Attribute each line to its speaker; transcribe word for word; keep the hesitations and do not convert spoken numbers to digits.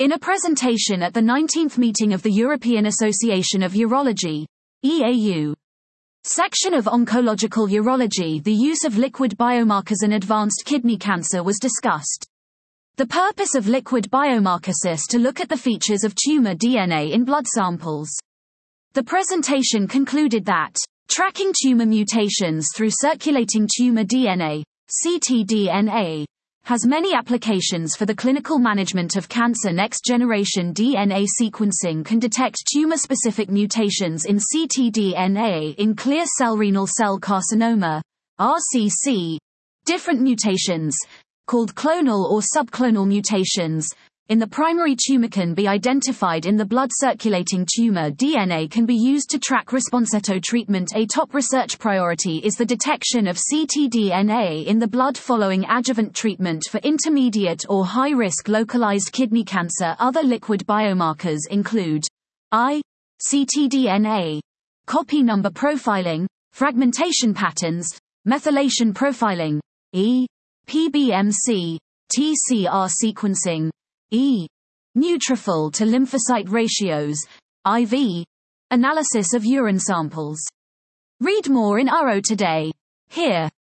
Speaker 1: In a presentation at the nineteenth meeting of the European Association of Urology, E A U, section of Oncological Urology, the use of liquid biomarkers in advanced kidney cancer was discussed. The purpose of liquid biomarkers is to look at the features of tumor D N A in blood samples. The presentation concluded that tracking tumor mutations through circulating tumor D N A, ctDNA, has many applications for the clinical management of cancer. Next-generation D N A sequencing can detect tumor-specific mutations in ctDNA in clear cell renal cell carcinoma, R C C, different mutations, called clonal or subclonal mutations, in the primary tumor can be identified in the blood. Circulating tumor D N A can be used to track response to treatment. A top research priority is the detection of ctDNA in the blood following adjuvant treatment for intermediate or high-risk localized kidney cancer. Other liquid biomarkers include I, ctDNA, copy number profiling, fragmentation patterns, methylation profiling, E, P B M C, T C R sequencing, E, neutrophil to lymphocyte ratios, I V, analysis of urine samples. Read more in U R O today. Here.